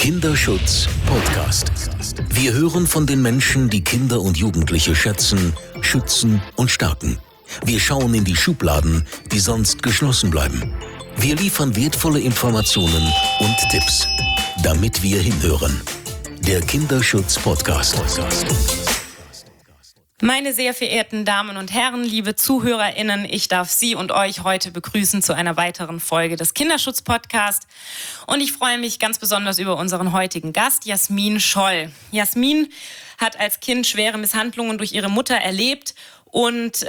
Kinderschutz Podcast. Wir hören von den Menschen, die Kinder und Jugendliche schätzen, schützen und stärken. Wir schauen in die Schubladen, die sonst geschlossen bleiben. Wir liefern wertvolle Informationen und Tipps, damit wir hinhören. Der Kinderschutz Podcast. Meine sehr verehrten Damen und Herren, liebe ZuhörerInnen, ich darf Sie und euch heute begrüßen zu einer weiteren Folge des Kinderschutz-Podcasts. Und ich freue mich ganz besonders über unseren heutigen Gast, Jasmin Scholl. Jasmin hat als Kind schwere Misshandlungen durch ihre Mutter erlebt und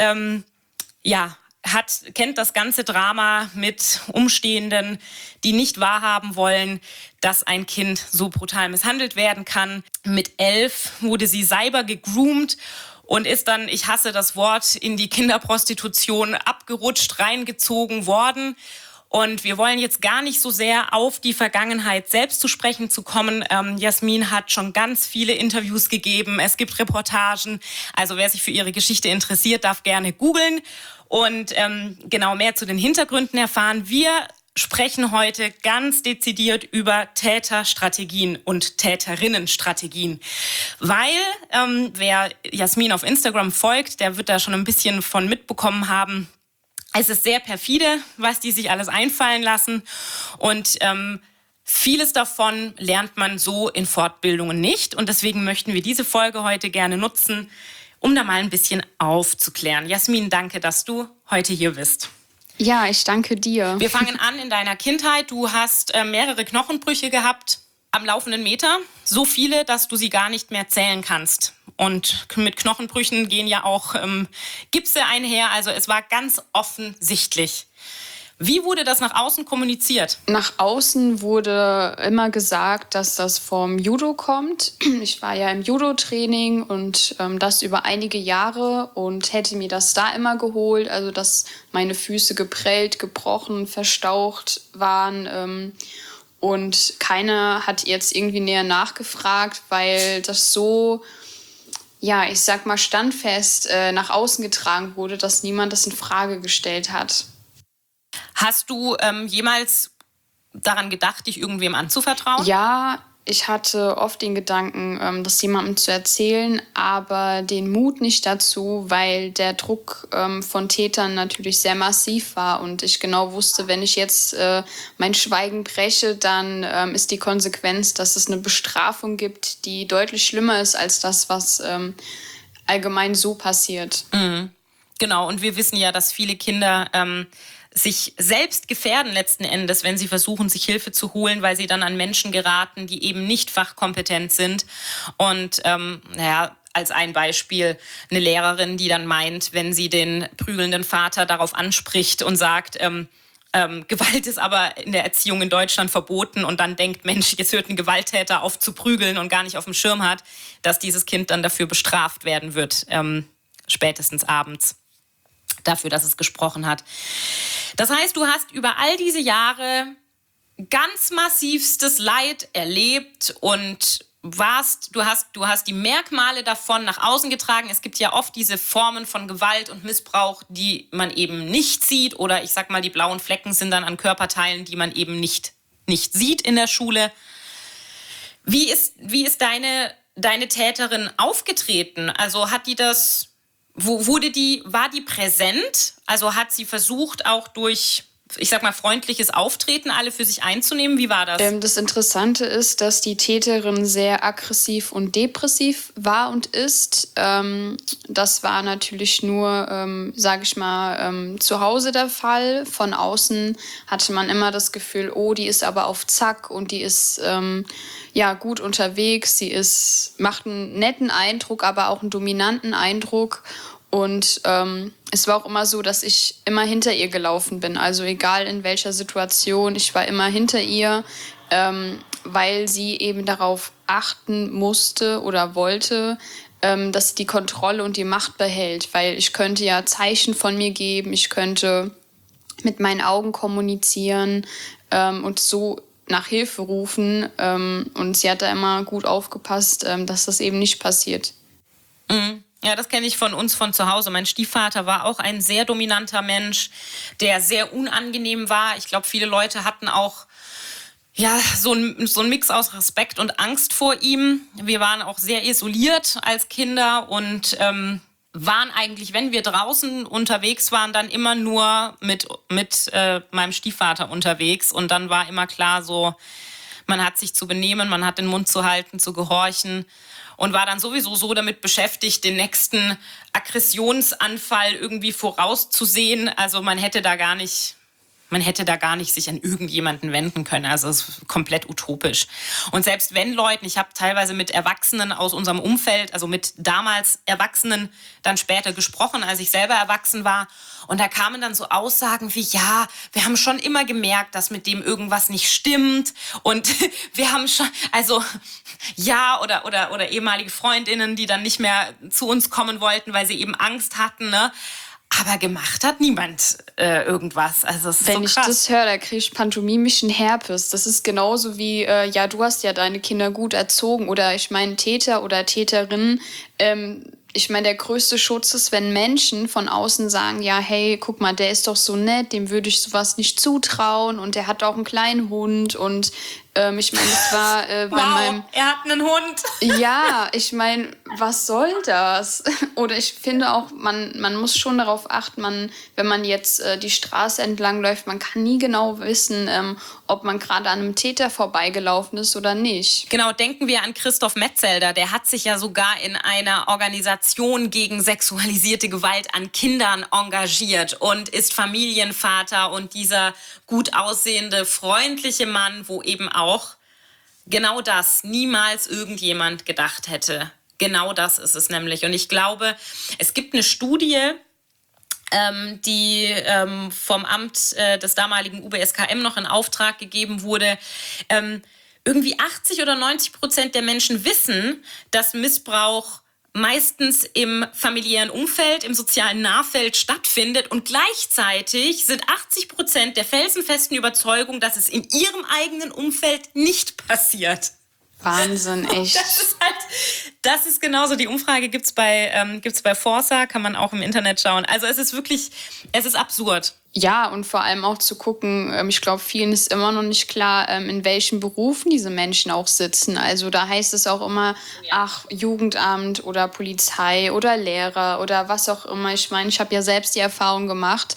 kennt das ganze Drama mit Umstehenden, die nicht wahrhaben wollen, dass ein Kind so brutal misshandelt werden kann. Mit 11 wurde sie cyber gegroomt und ist dann, ich hasse das Wort, in die Kinderprostitution abgerutscht, reingezogen worden. Und wir wollen jetzt gar nicht so sehr auf die Vergangenheit selbst zu sprechen zu kommen. Jasmin hat schon ganz viele Interviews gegeben. Es gibt Reportagen. Also wer sich für ihre Geschichte interessiert, darf gerne googeln und mehr zu den Hintergründen erfahren. Wir sprechen heute ganz dezidiert über Täterstrategien und Täterinnenstrategien. Weil wer Jasmin auf Instagram folgt, der wird da schon ein bisschen von mitbekommen haben. Es ist sehr perfide, was die sich alles einfallen lassen. Und vieles davon lernt man so in Fortbildungen nicht. Und deswegen möchten wir diese Folge heute gerne nutzen, um da mal ein bisschen aufzuklären. Jasmin, danke, dass du heute hier bist. Ja, ich danke dir. Wir fangen an in deiner Kindheit. Du hast mehrere Knochenbrüche gehabt am laufenden Meter. So viele, dass du sie gar nicht mehr zählen kannst. Und mit Knochenbrüchen gehen ja auch Gipse einher. Also es war ganz offensichtlich. Wie wurde das nach außen kommuniziert? Nach außen wurde immer gesagt, dass das vom Judo kommt. Ich war ja im Judo-Training und das über einige Jahre und hätte mir das da immer geholt. Also dass meine Füße geprellt, gebrochen, verstaucht waren. Und keiner hat jetzt irgendwie näher nachgefragt, weil das so, ich sag mal, standfest nach außen getragen wurde, dass niemand das in Frage gestellt hat. Hast du jemals daran gedacht, dich irgendwem anzuvertrauen? Ja, ich hatte oft den Gedanken, das jemandem zu erzählen, aber den Mut nicht dazu, weil der Druck von Tätern natürlich sehr massiv war und ich genau wusste, wenn ich jetzt mein Schweigen breche, dann ist die Konsequenz, dass es eine Bestrafung gibt, die deutlich schlimmer ist als das, was allgemein so passiert. Mhm. Genau, und wir wissen ja, dass viele Kinder sich selbst gefährden letzten Endes, wenn sie versuchen, sich Hilfe zu holen, weil sie dann an Menschen geraten, die eben nicht fachkompetent sind. Und als ein Beispiel eine Lehrerin, die dann meint, wenn sie den prügelnden Vater darauf anspricht und sagt, Gewalt ist aber in der Erziehung in Deutschland verboten und dann denkt, Mensch, jetzt hört ein Gewalttäter auf zu prügeln und gar nicht auf dem Schirm hat, dass dieses Kind dann dafür bestraft werden wird, spätestens abends. Dafür, dass es gesprochen hat. Das heißt, du hast über all diese Jahre ganz massivstes Leid erlebt und du hast die Merkmale davon nach außen getragen. Es gibt ja oft diese Formen von Gewalt und Missbrauch, die man eben nicht sieht oder ich sag mal, die blauen Flecken sind dann an Körperteilen, die man eben nicht sieht in der Schule. Wie ist deine Täterin aufgetreten? Also hat die das... War die präsent? Also hat sie versucht, auch durch, ich sag mal, freundliches Auftreten alle für sich einzunehmen? Wie war das? Das Interessante ist, dass die Täterin sehr aggressiv und depressiv war und ist. Das war natürlich nur, zu Hause der Fall. Von außen hatte man immer das Gefühl, oh, die ist aber auf Zack und die ist gut unterwegs. Sie macht einen netten Eindruck, aber auch einen dominanten Eindruck. Und es war auch immer so, dass ich immer hinter ihr gelaufen bin. Also egal in welcher Situation, ich war immer hinter ihr, weil sie eben darauf achten musste oder wollte, dass sie die Kontrolle und die Macht behält. Weil ich könnte ja Zeichen von mir geben, ich könnte mit meinen Augen kommunizieren und so nach Hilfe rufen. Und sie hat da immer gut aufgepasst, dass das eben nicht passiert. Mhm. Ja, das kenne ich von uns von zu Hause. Mein Stiefvater war auch ein sehr dominanter Mensch, der sehr unangenehm war. Ich glaube, viele Leute hatten auch ja, so ein Mix aus Respekt und Angst vor ihm. Wir waren auch sehr isoliert als Kinder und waren eigentlich, wenn wir draußen unterwegs waren, dann immer nur mit meinem Stiefvater unterwegs. Und dann war immer klar so, man hat sich zu benehmen, man hat den Mund zu halten, zu gehorchen. Und war dann sowieso so damit beschäftigt, den nächsten Aggressionsanfall irgendwie vorauszusehen. Also man hätte da gar nicht sich an irgendjemanden wenden können. Also es ist komplett utopisch. Und selbst wenn Leuten, ich habe teilweise mit Erwachsenen aus unserem Umfeld, also mit damals Erwachsenen, dann später gesprochen, als ich selber erwachsen war. Und da kamen dann so Aussagen wie, ja, wir haben schon immer gemerkt, dass mit dem irgendwas nicht stimmt. Und wir haben schon, also ja, oder ehemalige Freundinnen, die dann nicht mehr zu uns kommen wollten, weil sie eben Angst hatten, ne? Aber gemacht hat niemand irgendwas. Also es ist Wenn so ich krass. das höre, da kriege ich pantomimischen Herpes. Das ist genauso wie, ja, du hast ja deine Kinder gut erzogen. Oder ich meine, Täter oder Täterinnen. Ich meine, der größte Schutz ist, wenn Menschen von außen sagen, ja, hey, guck mal, der ist doch so nett, dem würde ich sowas nicht zutrauen. Und der hat auch einen kleinen Hund. Und ich meine, es war bei meinem... er hat einen Hund. Ja, ich meine, was soll das? Oder ich finde auch, man muss schon darauf achten, wenn man jetzt die Straße entlang läuft, man kann nie genau wissen, ob man gerade an einem Täter vorbeigelaufen ist oder nicht. Genau, denken wir an Christoph Metzelder. Der hat sich ja sogar in einer Organisation gegen sexualisierte Gewalt an Kindern engagiert und ist Familienvater und dieser gut aussehende, freundliche Mann, wo eben auch genau das niemals irgendjemand gedacht hätte. Genau das ist es nämlich. Und ich glaube, es gibt eine Studie, die vom Amt des damaligen UBSKM noch in Auftrag gegeben wurde. Irgendwie 80 oder 90% der Menschen wissen, dass Missbrauch meistens im familiären Umfeld, im sozialen Nahfeld stattfindet. Und gleichzeitig sind 80% der felsenfesten Überzeugung, dass es in ihrem eigenen Umfeld nicht passiert. Wahnsinn, echt. Das ist genauso. Die Umfrage gibt's bei Forsa, kann man auch im Internet schauen. Also es ist absurd. Ja, und vor allem auch zu gucken, ich glaube, vielen ist immer noch nicht klar, in welchen Berufen diese Menschen auch sitzen. Also da heißt es auch immer, ach, Jugendamt oder Polizei oder Lehrer oder was auch immer. Ich meine, ich habe ja selbst die Erfahrung gemacht,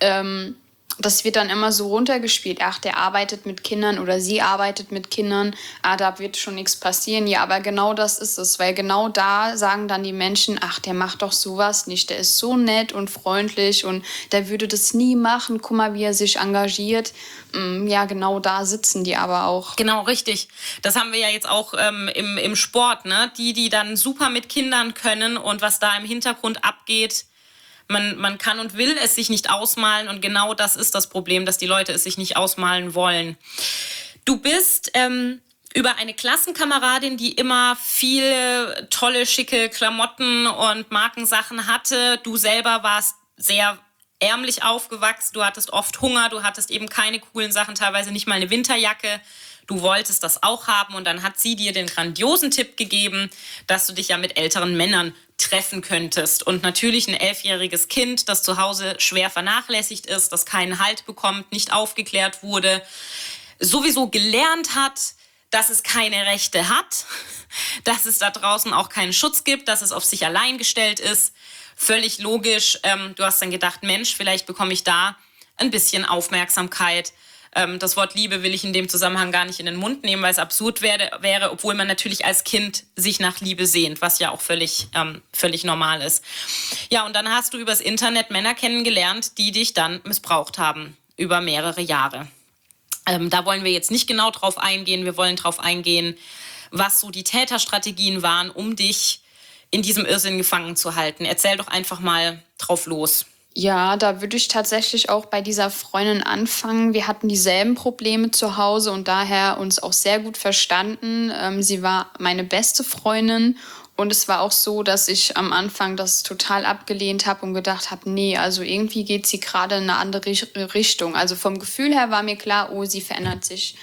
das wird dann immer so runtergespielt. Ach, der arbeitet mit Kindern oder sie arbeitet mit Kindern. Ah, da wird schon nichts passieren. Ja, aber genau das ist es. Weil genau da sagen dann die Menschen, ach, der macht doch sowas nicht. Der ist so nett und freundlich und der würde das nie machen. Guck mal, wie er sich engagiert. Ja, genau da sitzen die aber auch. Genau, richtig. Das haben wir ja jetzt auch im Sport, ne? Die dann super mit Kindern können und was da im Hintergrund abgeht. Man kann und will es sich nicht ausmalen und genau das ist das Problem, dass die Leute es sich nicht ausmalen wollen. Du bist über eine Klassenkameradin, die immer viele tolle, schicke Klamotten und Markensachen hatte. Du selber warst sehr ärmlich aufgewachsen, du hattest oft Hunger, du hattest eben keine coolen Sachen, teilweise nicht mal eine Winterjacke. Du wolltest das auch haben und dann hat sie dir den grandiosen Tipp gegeben, dass du dich ja mit älteren Männern treffen könntest. Und natürlich ein 11-jähriges Kind, das zu Hause schwer vernachlässigt ist, das keinen Halt bekommt, nicht aufgeklärt wurde, sowieso gelernt hat, dass es keine Rechte hat, dass es da draußen auch keinen Schutz gibt, dass es auf sich allein gestellt ist. Völlig logisch. Du hast dann gedacht, Mensch, vielleicht bekomme ich da ein bisschen Aufmerksamkeit. Das Wort Liebe will ich in dem Zusammenhang gar nicht in den Mund nehmen, weil es absurd wäre, obwohl man natürlich als Kind sich nach Liebe sehnt, was ja auch völlig normal ist. Ja, und dann hast du übers Internet Männer kennengelernt, die dich dann missbraucht haben über mehrere Jahre. Da wollen wir jetzt nicht genau drauf eingehen. Wir wollen drauf eingehen, was so die Täterstrategien waren, um dich in diesem Irrsinn gefangen zu halten. Erzähl doch einfach mal drauf los. Ja, da würde ich tatsächlich auch bei dieser Freundin anfangen. Wir hatten dieselben Probleme zu Hause und daher uns auch sehr gut verstanden. Sie war meine beste Freundin und es war auch so, dass ich am Anfang das total abgelehnt habe und gedacht habe, nee, also irgendwie geht sie gerade in eine andere Richtung. Also vom Gefühl her war mir klar, oh, sie verändert sich.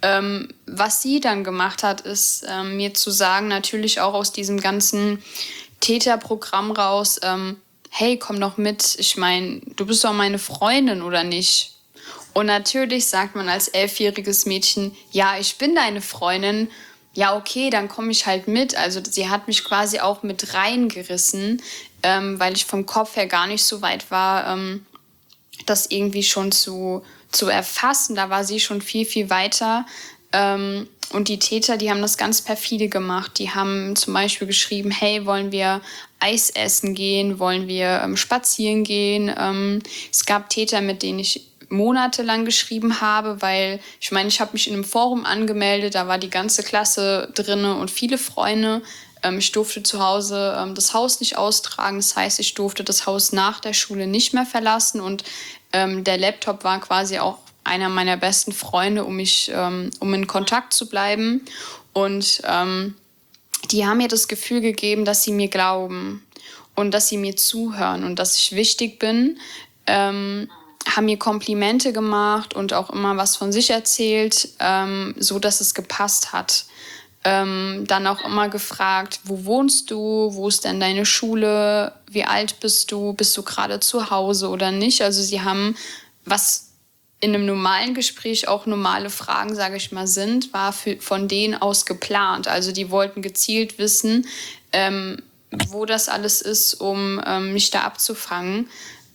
Was sie dann gemacht hat, ist mir zu sagen, natürlich auch aus diesem ganzen Täterprogramm raus, hey, komm doch mit. Ich meine, du bist doch meine Freundin, oder nicht? Und natürlich sagt man als 11-jähriges Mädchen, ja, ich bin deine Freundin. Ja, okay, dann komme ich halt mit. Also sie hat mich quasi auch mit reingerissen, weil ich vom Kopf her gar nicht so weit war, das irgendwie schon zu erfassen. Da war sie schon viel, viel weiter. Und die Täter, die haben das ganz perfide gemacht. Die haben zum Beispiel geschrieben, hey, wollen wir Eis essen gehen? Wollen wir spazieren gehen? Es gab Täter, mit denen ich monatelang geschrieben habe, weil ich habe mich in einem Forum angemeldet, da war die ganze Klasse drin und viele Freunde. Ich durfte zu Hause das Haus nicht austragen, das heißt, ich durfte das Haus nach der Schule nicht mehr verlassen und der Laptop war quasi auch einer meiner besten Freunde, um in Kontakt zu bleiben. Und die haben mir das Gefühl gegeben, dass sie mir glauben und dass sie mir zuhören und dass ich wichtig bin. Haben mir Komplimente gemacht und auch immer was von sich erzählt, so dass es gepasst hat. Dann auch immer gefragt, wo wohnst du, wo ist denn deine Schule, wie alt bist du gerade zu Hause oder nicht. Also sie haben, was in einem normalen Gespräch auch normale Fragen, sage ich mal, sind, war von denen aus geplant. Also die wollten gezielt wissen, wo das alles ist, um mich da abzufangen.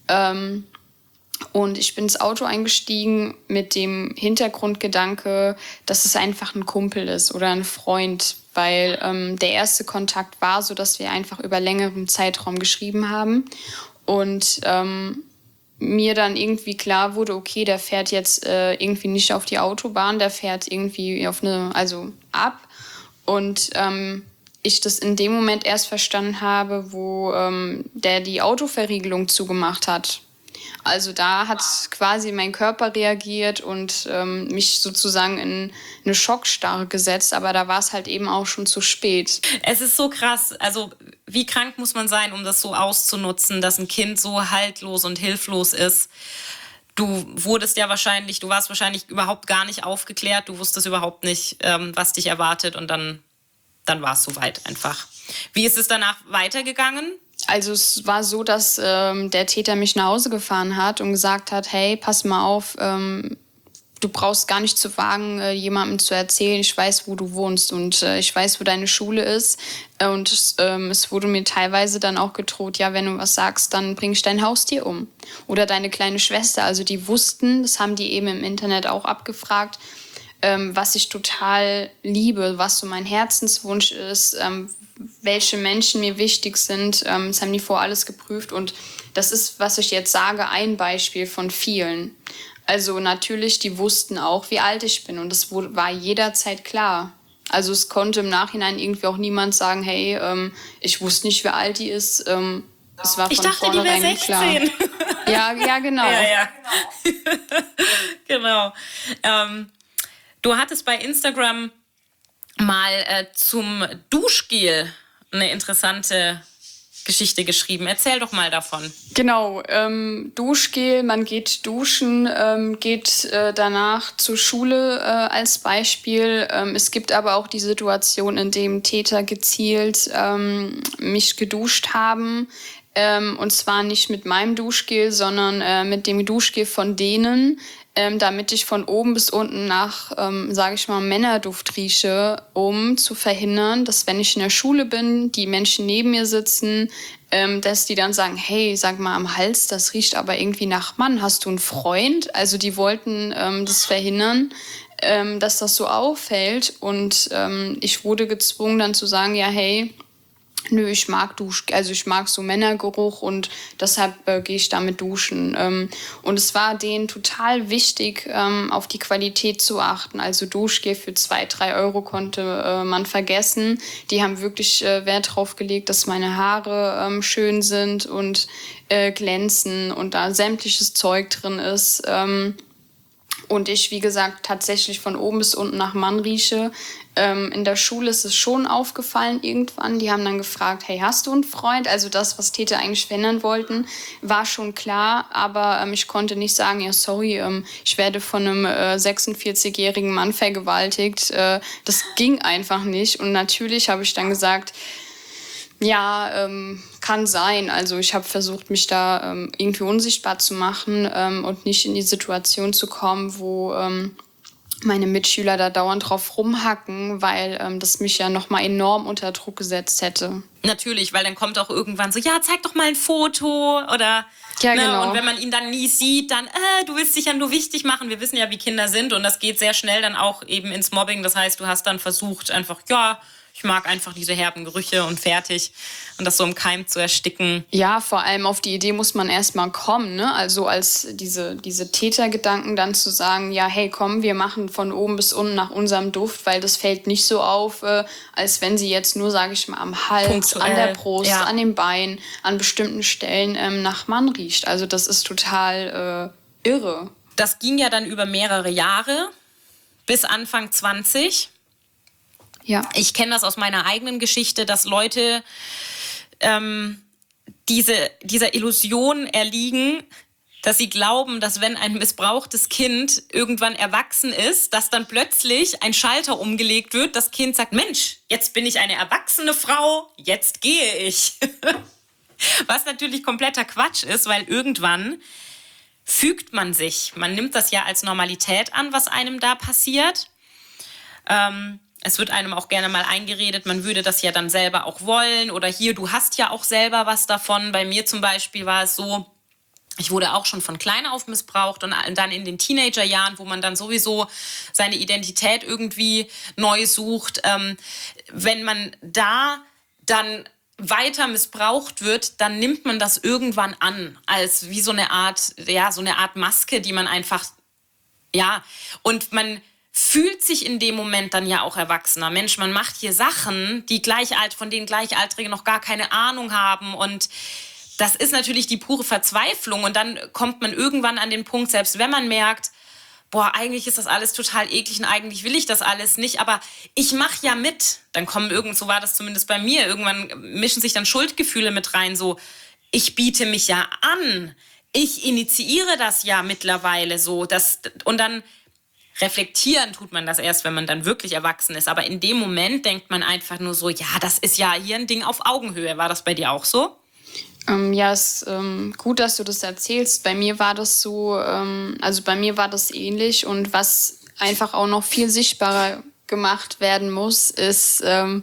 Und ich bin ins Auto eingestiegen mit dem Hintergrundgedanke, dass es einfach ein Kumpel ist oder ein Freund, weil der erste Kontakt war so, dass wir einfach über längeren Zeitraum geschrieben haben und mir dann irgendwie klar wurde, okay, der fährt jetzt irgendwie nicht auf die Autobahn, der fährt irgendwie ab und ich das in dem Moment erst verstanden habe, wo der die Autoverriegelung zugemacht hat. Also da hat quasi mein Körper reagiert und mich sozusagen in eine Schockstarre gesetzt. Aber da war es halt eben auch schon zu spät. Es ist so krass. Also wie krank muss man sein, um das so auszunutzen, dass ein Kind so haltlos und hilflos ist? Du warst wahrscheinlich überhaupt gar nicht aufgeklärt. Du wusstest überhaupt nicht, was dich erwartet. Und dann war es soweit einfach. Wie ist es danach weitergegangen? Also es war so, dass der Täter mich nach Hause gefahren hat und gesagt hat, hey, pass mal auf, du brauchst gar nicht zu wagen, jemandem zu erzählen, ich weiß, wo du wohnst und ich weiß, wo deine Schule ist. Und es wurde mir teilweise dann auch gedroht, ja, wenn du was sagst, dann bring ich dein Haustier um. Oder deine kleine Schwester. Also die wussten, das haben die eben im Internet auch abgefragt, was ich total liebe, was so mein Herzenswunsch ist, welche Menschen mir wichtig sind. Das haben die vorher alles geprüft und das ist, was ich jetzt sage, ein Beispiel von vielen. Also natürlich, die wussten auch, wie alt ich bin und das war jederzeit klar. Also es konnte im Nachhinein irgendwie auch niemand sagen, hey, ich wusste nicht, wie alt die ist. Es war von vornherein klar. Ja, genau. Ja. Genau. Du hattest bei Instagram mal zum Duschgel eine interessante Geschichte geschrieben. Erzähl doch mal davon. Genau, Duschgel, man geht duschen, geht danach zur Schule als Beispiel. Es gibt aber auch die Situation, in dem Täter gezielt mich geduscht haben. Und zwar nicht mit meinem Duschgel, sondern mit dem Duschgel von denen, damit ich von oben bis unten nach, sage ich mal, Männerduft rieche, um zu verhindern, dass wenn ich in der Schule bin, die Menschen neben mir sitzen, dass die dann sagen, hey, sag mal am Hals, das riecht aber irgendwie nach Mann, hast du einen Freund? Also die wollten das verhindern, dass das so auffällt und ich wurde gezwungen dann zu sagen, ja, hey, nö, ich mag ich mag so Männergeruch und deshalb gehe ich damit duschen. Und es war denen total wichtig, auf die Qualität zu achten. Also Duschgel für 2-3 Euro konnte man vergessen. Die haben wirklich Wert drauf gelegt, dass meine Haare schön sind und glänzen und da sämtliches Zeug drin ist. Und ich, wie gesagt, tatsächlich von oben bis unten nach Mann rieche. In der Schule ist es schon aufgefallen irgendwann. Die haben dann gefragt, hey, hast du einen Freund? Also das, was Täter eigentlich verhindern wollten, war schon klar. Aber ich konnte nicht sagen, ja, sorry, ich werde von einem 46-jährigen Mann vergewaltigt. Das ging einfach nicht. Und natürlich habe ich dann gesagt, Ja, kann sein. Also ich habe versucht, mich da irgendwie unsichtbar zu machen und nicht in die Situation zu kommen, wo meine Mitschüler da dauernd drauf rumhacken, weil das mich ja nochmal enorm unter Druck gesetzt hätte. Natürlich, weil dann kommt auch irgendwann so, ja, zeig doch mal ein Foto oder... Ja, genau. Und wenn man ihn dann nie sieht, dann, du willst dich ja nur wichtig machen. Wir wissen ja, wie Kinder sind und das geht sehr schnell dann auch eben ins Mobbing. Das heißt, du hast dann versucht einfach, ja, ich mag einfach diese herben Gerüche und fertig. Und das so im Keim zu ersticken. Ja, vor allem auf die Idee muss man erstmal kommen, ne? Also als diese Tätergedanken dann zu sagen, ja, hey, komm, wir machen von oben bis unten nach unserem Duft, weil das fällt nicht so auf, als wenn sie jetzt nur, sage ich mal, am Hals, punktuell, an der Brust, ja, an den Beinen, an bestimmten Stellen nach Mann riecht. Also das ist total irre. Das ging ja dann über mehrere Jahre, bis Anfang 20. Ja. Ich kenne das aus meiner eigenen Geschichte, dass Leute dieser Illusion erliegen, dass sie glauben, dass wenn ein missbrauchtes Kind irgendwann erwachsen ist, dass dann plötzlich ein Schalter umgelegt wird, das Kind sagt, Mensch, jetzt bin ich eine erwachsene Frau, jetzt gehe ich. Was natürlich kompletter Quatsch ist, weil irgendwann fügt man sich. Man nimmt das ja als Normalität an, was einem da passiert. Es wird einem auch gerne mal eingeredet, man würde das ja dann selber auch wollen oder hier, du hast ja auch selber was davon. Bei mir zum Beispiel war es so, ich wurde auch schon von klein auf missbraucht und dann in den Teenagerjahren, wo man dann sowieso seine Identität irgendwie neu sucht. Wenn man da dann weiter missbraucht wird, dann nimmt man das irgendwann an, als wie so eine Art Maske, die man einfach, ja, und man fühlt sich in dem Moment dann ja auch erwachsener. Mensch, man macht hier Sachen, von denen Gleichaltrige noch gar keine Ahnung haben und das ist natürlich die pure Verzweiflung und dann kommt man irgendwann an den Punkt, selbst wenn man merkt, boah, eigentlich ist das alles total eklig und eigentlich will ich das alles nicht, aber ich mache ja mit. Dann so war das zumindest bei mir, irgendwann mischen sich dann Schuldgefühle mit rein, so, ich biete mich ja an, ich initiiere das ja mittlerweile so, und dann reflektieren tut man das erst, wenn man dann wirklich erwachsen ist, aber in dem Moment denkt man einfach nur so, ja, das ist ja hier ein Ding auf Augenhöhe. War das bei dir auch so? Ja, es ist gut, dass du das erzählst. Bei mir war das so, also bei mir war das ähnlich und was einfach auch noch viel sichtbarer gemacht werden muss, ist,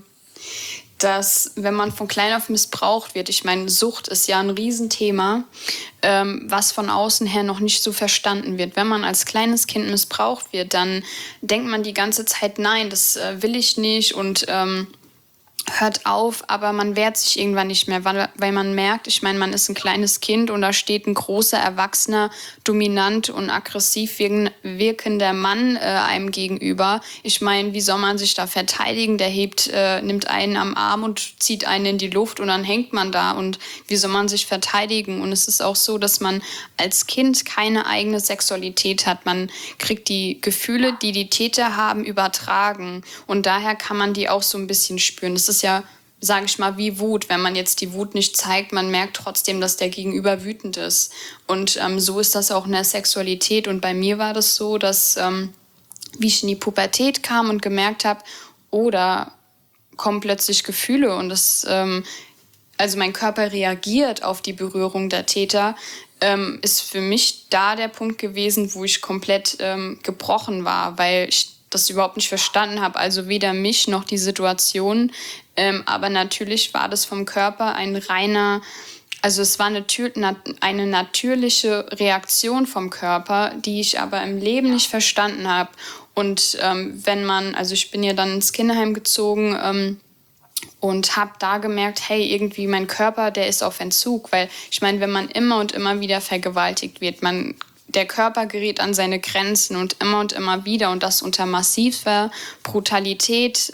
dass wenn man von klein auf missbraucht wird, ich meine, Sucht ist ja ein Riesenthema, was von außen her noch nicht so verstanden wird. Wenn man als kleines Kind missbraucht wird, dann denkt man die ganze Zeit, nein, das will ich nicht und hört auf, aber man wehrt sich irgendwann nicht mehr, weil man merkt, ich meine, man ist ein kleines Kind und da steht ein großer, erwachsener, dominant und aggressiv wirkender Mann einem gegenüber. Ich meine, wie soll man sich da verteidigen? Der nimmt einen am Arm und zieht einen in die Luft und dann hängt man da und wie soll man sich verteidigen? Und es ist auch so, dass man als Kind keine eigene Sexualität hat. Man kriegt die Gefühle, die die Täter haben, übertragen und daher kann man die auch so ein bisschen spüren. Das ist ja, sage ich mal, wie Wut. Wenn man jetzt die Wut nicht zeigt, man merkt trotzdem, dass der Gegenüber wütend ist. Und so ist das auch in der Sexualität. Und bei mir war das so, dass, wie ich in die Pubertät kam und gemerkt habe, da kommen plötzlich Gefühle und also mein Körper reagiert auf die Berührung der Täter, ist für mich da der Punkt gewesen, wo ich komplett gebrochen war, weil ich das überhaupt nicht verstanden habe, also weder mich noch die Situation, aber natürlich war das vom Körper es war eine natürliche Reaktion vom Körper, die ich aber im Leben nicht verstanden habe. Und ich bin ja dann ins Kinderheim gezogen und habe da gemerkt, hey, irgendwie mein Körper, der ist auf Entzug, weil ich meine, wenn man immer und immer wieder vergewaltigt wird, der Körper gerät an seine Grenzen und immer wieder und das unter massiver Brutalität,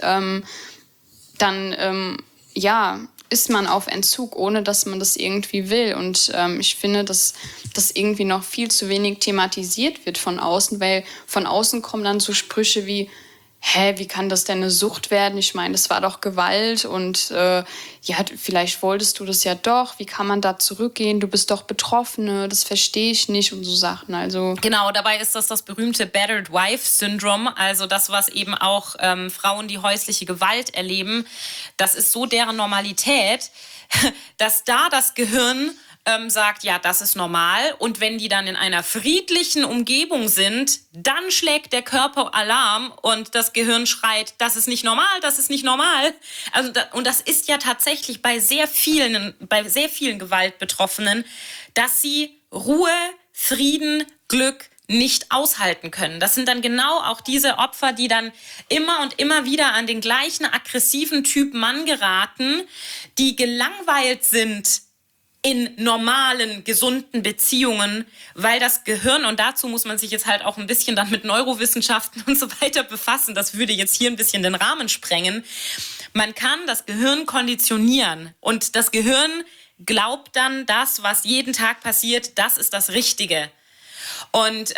dann ist man auf Entzug, ohne dass man das irgendwie will. Und ich finde, dass das irgendwie noch viel zu wenig thematisiert wird von außen, weil von außen kommen dann so Sprüche wie, wie kann das denn eine Sucht werden? Ich meine, das war doch Gewalt und ja, vielleicht wolltest du das ja doch. Wie kann man da zurückgehen? Du bist doch Betroffene, das verstehe ich nicht und so Sachen. Also genau, dabei ist das berühmte Battered Wife Syndrome, also das, was eben auch Frauen, die häusliche Gewalt erleben, das ist so deren Normalität, dass da das Gehirn sagt, ja, das ist normal. Und wenn die dann in einer friedlichen Umgebung sind, dann schlägt der Körper Alarm und das Gehirn schreit, das ist nicht normal, das ist nicht normal. Also und das ist ja tatsächlich bei sehr vielen Gewaltbetroffenen, dass sie Ruhe, Frieden, Glück nicht aushalten können. Das sind dann genau auch diese Opfer, die dann immer und immer wieder an den gleichen aggressiven Typ Mann geraten, die gelangweilt sind in normalen, gesunden Beziehungen, weil das Gehirn, und dazu muss man sich jetzt halt auch ein bisschen dann mit Neurowissenschaften und so weiter befassen, das würde jetzt hier ein bisschen den Rahmen sprengen, man kann das Gehirn konditionieren und das Gehirn glaubt dann, das, was jeden Tag passiert, das ist das Richtige. Und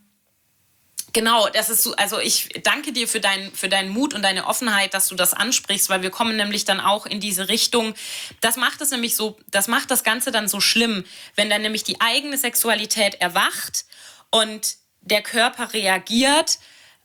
genau, das ist so, also ich danke dir für deinen Mut und deine Offenheit, dass du das ansprichst, weil wir kommen nämlich dann auch in diese Richtung. Das macht das Ganze dann so schlimm, wenn dann nämlich die eigene Sexualität erwacht und der Körper reagiert,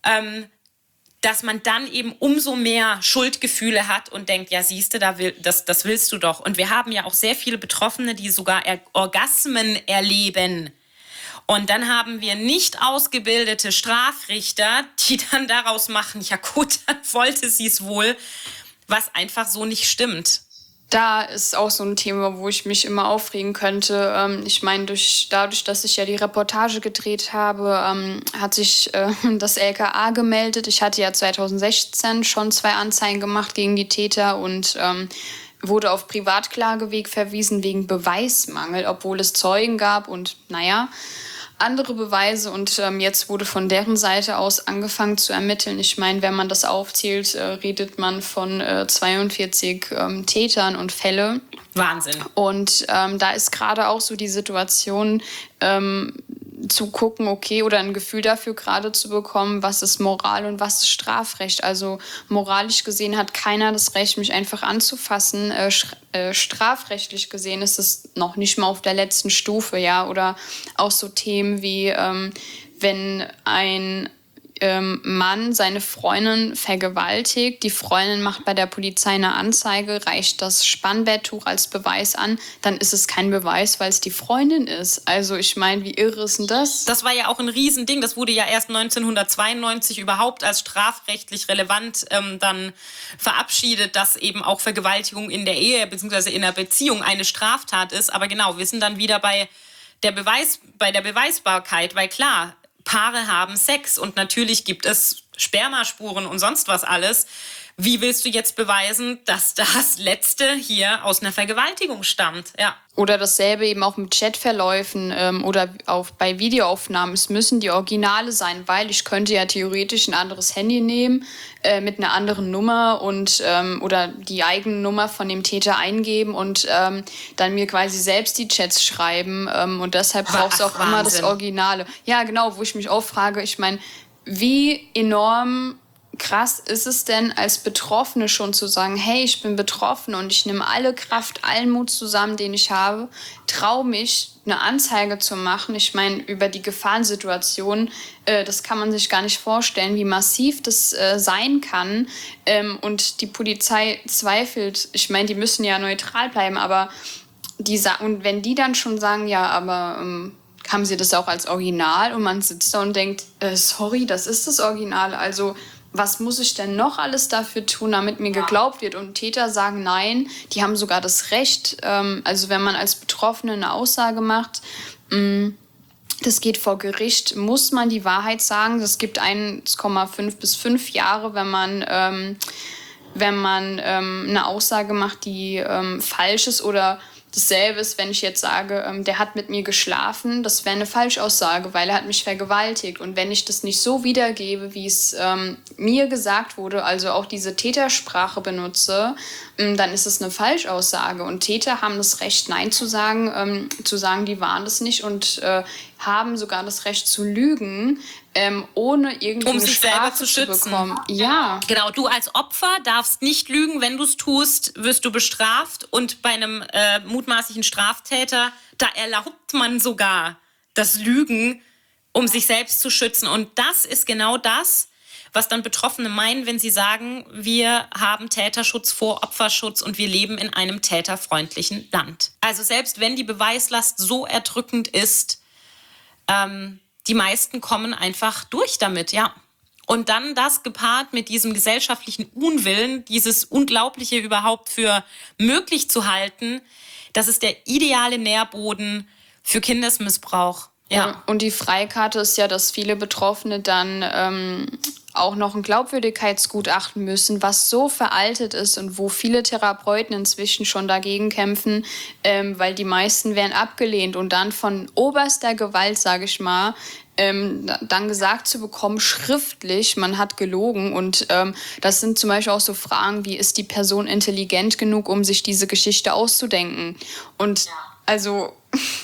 dass man dann eben umso mehr Schuldgefühle hat und denkt, ja siehste, das willst du doch. Und wir haben ja auch sehr viele Betroffene, die sogar Orgasmen erleben. Und dann haben wir nicht ausgebildete Strafrichter, die dann daraus machen, ja gut, dann wollte sie es wohl, was einfach so nicht stimmt. Da ist auch so ein Thema, wo ich mich immer aufregen könnte. Ich meine, dadurch, dass ich ja die Reportage gedreht habe, hat sich das LKA gemeldet. Ich hatte ja 2016 schon 2 Anzeigen gemacht gegen die Täter und wurde auf Privatklageweg verwiesen wegen Beweismangel, obwohl es Zeugen gab und andere Beweise. Und jetzt wurde von deren Seite aus angefangen zu ermitteln. Ich meine, wenn man das aufzählt, redet man von 42 Tätern und Fälle. Wahnsinn. Und da ist gerade auch so die Situation, zu gucken, okay, oder ein Gefühl dafür gerade zu bekommen, was ist Moral und was ist Strafrecht. Also moralisch gesehen hat keiner das Recht, mich einfach anzufassen. Strafrechtlich gesehen ist es noch nicht mal auf der letzten Stufe, ja. Oder auch so Themen wie, wenn ein Mann seine Freundin vergewaltigt, die Freundin macht bei der Polizei eine Anzeige, reicht das Spannbetttuch als Beweis an, dann ist es kein Beweis, weil es die Freundin ist. Also ich meine, wie irre ist denn das? Das war ja auch ein Riesending, das wurde ja erst 1992 überhaupt als strafrechtlich relevant dann verabschiedet, dass eben auch Vergewaltigung in der Ehe bzw. in der Beziehung eine Straftat ist. Aber genau, wir sind dann wieder bei der Beweisbarkeit, weil klar, Paare haben Sex und natürlich gibt es Spermaspuren und sonst was alles. Wie willst du jetzt beweisen, dass das Letzte hier aus einer Vergewaltigung stammt? Ja. Oder dasselbe eben auch mit Chatverläufen oder auch bei Videoaufnahmen. Es müssen die Originale sein, weil ich könnte ja theoretisch ein anderes Handy nehmen mit einer anderen Nummer und oder die eigene Nummer von dem Täter eingeben und dann mir quasi selbst die Chats schreiben. Und deshalb brauchst du auch immer das Originale. Ja, genau, wo ich mich auch frage, ich meine, wie enorm krass ist es denn als Betroffene schon zu sagen, hey, ich bin betroffen und ich nehme alle Kraft, allen Mut zusammen, den ich habe, traue mich, eine Anzeige zu machen. Ich meine, über die Gefahrensituation, das kann man sich gar nicht vorstellen, wie massiv das sein kann. Und die Polizei zweifelt. Ich meine, die müssen ja neutral bleiben, aber und wenn die dann schon sagen, ja, aber haben sie das auch als Original? Und man sitzt da und denkt, sorry, das ist das Original. Also was muss ich denn noch alles dafür tun, damit mir geglaubt wird? Und Täter sagen nein, die haben sogar das Recht. Also wenn man als Betroffene eine Aussage macht, das geht vor Gericht, muss man die Wahrheit sagen. Das gibt 1,5 bis 5 Jahre, wenn man eine Aussage macht, die falsch ist oder dasselbe ist, wenn ich jetzt sage, der hat mit mir geschlafen, das wäre eine Falschaussage, weil er hat mich vergewaltigt. Und wenn ich das nicht so wiedergebe, wie es mir gesagt wurde, also auch diese Tätersprache benutze, dann ist es eine Falschaussage. Und Täter haben das Recht, Nein zu sagen, die waren das nicht und haben sogar das Recht zu lügen, ohne irgendwie eine sich selber Strafe zu zu schützen. bekommen. Ja. Genau, du als Opfer darfst nicht lügen. Wenn du es tust, wirst du bestraft. Und bei einem mutmaßlichen Straftäter, da erlaubt man sogar das Lügen, um sich selbst zu schützen. Und das ist genau das, was dann Betroffene meinen, wenn sie sagen, wir haben Täterschutz vor Opferschutz und wir leben in einem täterfreundlichen Land. Also selbst wenn die Beweislast so erdrückend ist, die meisten kommen einfach durch damit, ja. Und dann das gepaart mit diesem gesellschaftlichen Unwillen, dieses Unglaubliche überhaupt für möglich zu halten, das ist der ideale Nährboden für Kindesmissbrauch. Ja. Und die Freikarte ist ja, dass viele Betroffene dann auch noch ein Glaubwürdigkeitsgutachten müssen, was so veraltet ist und wo viele Therapeuten inzwischen schon dagegen kämpfen, weil die meisten werden abgelehnt und dann von oberster Gewalt, sage ich mal, dann gesagt zu bekommen, schriftlich, man hat gelogen. Und das sind zum Beispiel auch so Fragen wie, ist die Person intelligent genug, um sich diese Geschichte auszudenken? Und also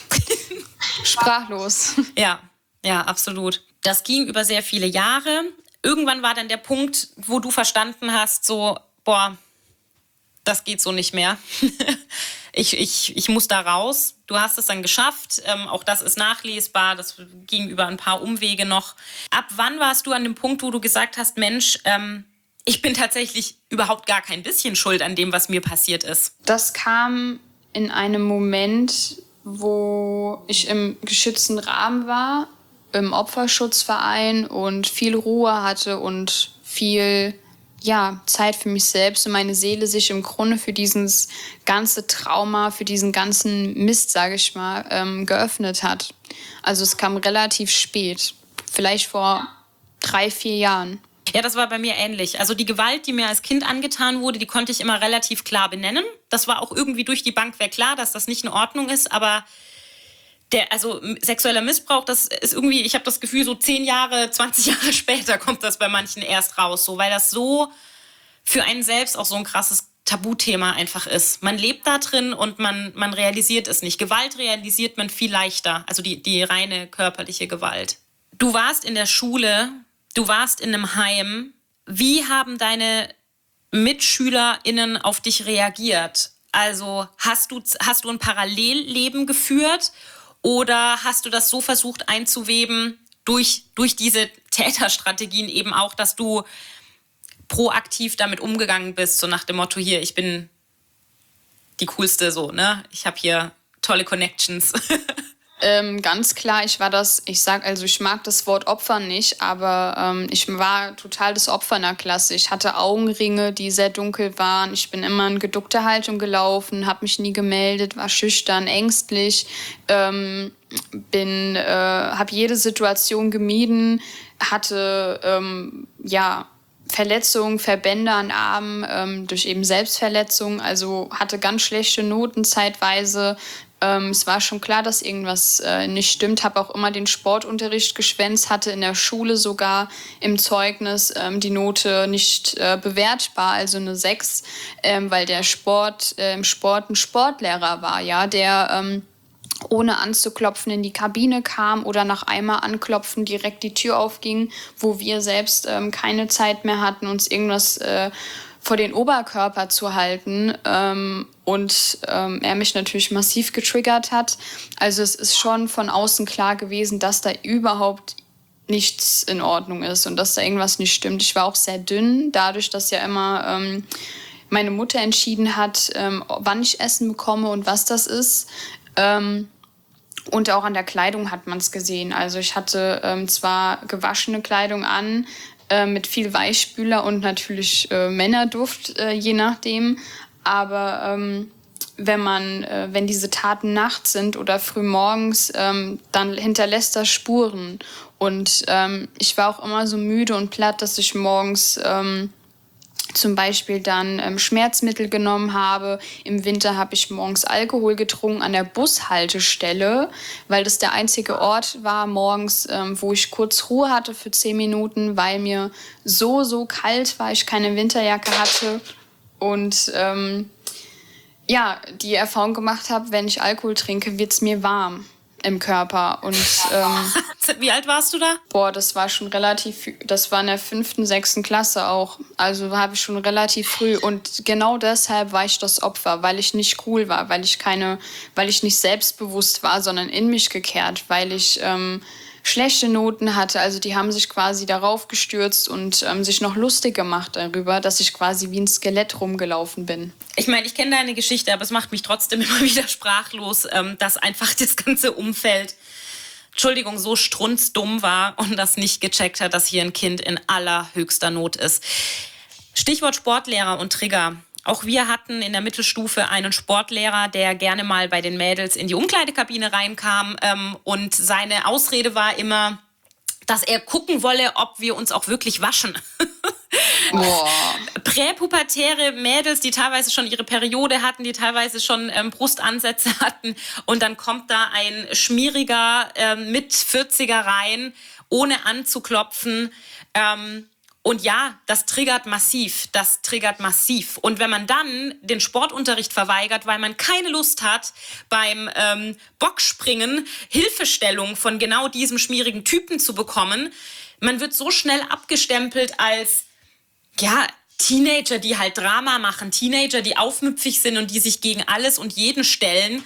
sprachlos. Ja, absolut. Das ging über sehr viele Jahre. Irgendwann war dann der Punkt, wo du verstanden hast, so, boah, das geht so nicht mehr. Ich muss da raus. Du hast es dann geschafft. Auch das ist nachlesbar. Das ging über ein paar Umwege noch. Ab wann warst du an dem Punkt, wo du gesagt hast, Mensch, ich bin tatsächlich überhaupt gar kein bisschen schuld an dem, was mir passiert ist? Das kam in einem Moment, wo ich im geschützten Rahmen war, im Opferschutzverein und viel Ruhe hatte und viel Zeit für mich selbst und meine Seele sich im Grunde für dieses ganze Trauma, für diesen ganzen Mist, sage ich mal, geöffnet hat. Also es kam relativ spät, vielleicht vor 3-4 Jahren. Ja, das war bei mir ähnlich. Also die Gewalt, die mir als Kind angetan wurde, die konnte ich immer relativ klar benennen. Das war auch irgendwie durch die Bank weg klar, dass das nicht in Ordnung ist, aber sexueller Missbrauch, das ist irgendwie, ich habe das Gefühl, so 10 Jahre, 20 Jahre später kommt das bei manchen erst raus, so, weil das so für einen selbst auch so ein krasses Tabuthema einfach ist. Man lebt da drin und man realisiert es nicht. Gewalt realisiert man viel leichter, also die reine körperliche Gewalt. Du warst in der Schule, du warst in einem Heim. Wie haben deine MitschülerInnen auf dich reagiert? Also hast du ein Parallelleben geführt? Oder hast du das so versucht einzuweben durch diese Täterstrategien eben auch, dass du proaktiv damit umgegangen bist, so nach dem Motto, hier, ich bin die Coolste, so, ne? Ich habe hier tolle Connections. Ganz klar, ich mag das Wort Opfer nicht, aber ich war total das Opfer in der Klasse. Ich hatte Augenringe, die sehr dunkel waren. Ich bin immer in geduckter Haltung gelaufen, habe mich nie gemeldet, war schüchtern, ängstlich, habe jede Situation gemieden, hatte Verletzungen, Verbände an Armen durch eben Selbstverletzung, also hatte ganz schlechte Noten zeitweise. Es war schon klar, dass irgendwas nicht stimmt. Habe auch immer den Sportunterricht geschwänzt, hatte in der Schule sogar im Zeugnis die Note nicht bewertbar, also eine 6, weil der Sport ein Sportlehrer war, ja, der ohne anzuklopfen in die Kabine kam oder nach einmal anklopfen direkt die Tür aufging, wo wir selbst keine Zeit mehr hatten, uns irgendwas vor den Oberkörper zu halten und er mich natürlich massiv getriggert hat. Also es ist schon von außen klar gewesen, dass da überhaupt nichts in Ordnung ist und dass da irgendwas nicht stimmt. Ich war auch sehr dünn, dadurch, dass ja immer meine Mutter entschieden hat, wann ich Essen bekomme und was das ist. Und auch an der Kleidung hat man es gesehen. Also ich hatte zwar gewaschene Kleidung an, mit viel Weichspüler und natürlich Männerduft, je nachdem. Aber wenn diese Taten nachts sind oder früh morgens, dann hinterlässt das Spuren. Und ich war auch immer so müde und platt, dass ich morgens zum Beispiel dann Schmerzmittel genommen habe. Im Winter habe ich morgens Alkohol getrunken an der Bushaltestelle, weil das der einzige Ort war morgens, wo ich kurz Ruhe hatte für 10 Minuten, weil mir so kalt war, ich keine Winterjacke hatte und die Erfahrung gemacht habe, wenn ich Alkohol trinke, wird es mir warm. im Körper. Und wie alt warst du da? das war in der 5., 6. Klasse auch. Also habe ich schon relativ früh. Und genau deshalb war ich das Opfer, weil ich nicht cool war, weil ich nicht selbstbewusst war, sondern in mich gekehrt, weil ich schlechte Noten hatte. Also die haben sich quasi darauf gestürzt und sich noch lustig gemacht darüber, dass ich quasi wie ein Skelett rumgelaufen bin. Ich meine, ich kenne deine Geschichte, aber es macht mich trotzdem immer wieder sprachlos, dass einfach das ganze Umfeld, Entschuldigung, so strunzdumm war und das nicht gecheckt hat, dass hier ein Kind in allerhöchster Not ist. Stichwort Sportlehrer und Trigger. Auch wir hatten in der Mittelstufe einen Sportlehrer, der gerne mal bei den Mädels in die Umkleidekabine reinkam. Und seine Ausrede war immer, dass er gucken wolle, ob wir uns auch wirklich waschen. Präpubertäre Mädels, die teilweise schon ihre Periode hatten, die teilweise schon Brustansätze hatten. Und dann kommt da ein schmieriger mit 40er rein, ohne anzuklopfen. Und ja, das triggert massiv. Und wenn man dann den Sportunterricht verweigert, weil man keine Lust hat, beim Bockspringen Hilfestellung von genau diesem schmierigen Typen zu bekommen, man wird so schnell abgestempelt als, ja, Teenager, die halt Drama machen, Teenager, die aufmüpfig sind und die sich gegen alles und jeden stellen.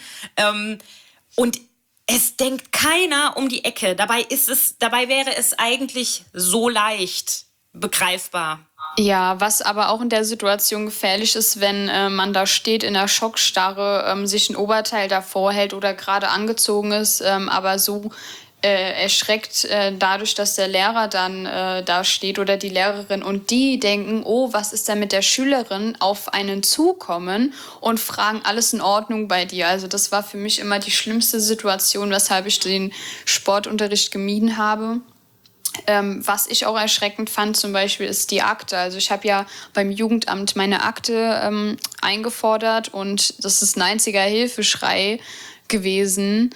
Und es denkt keiner um die Ecke. Dabei wäre es eigentlich so leicht begreifbar. Ja, was aber auch in der Situation gefährlich ist, wenn man da steht in der Schockstarre, sich ein Oberteil davor hält oder gerade angezogen ist, aber so erschreckt dadurch, dass der Lehrer dann da steht oder die Lehrerin und die denken, oh, was ist denn mit der Schülerin, auf einen zukommen und fragen, alles in Ordnung bei dir. Also das war für mich immer die schlimmste Situation, weshalb ich den Sportunterricht gemieden habe. Was ich auch erschreckend fand zum Beispiel ist die Akte. Also ich habe ja beim Jugendamt meine Akte eingefordert und das ist ein einziger Hilfeschrei gewesen.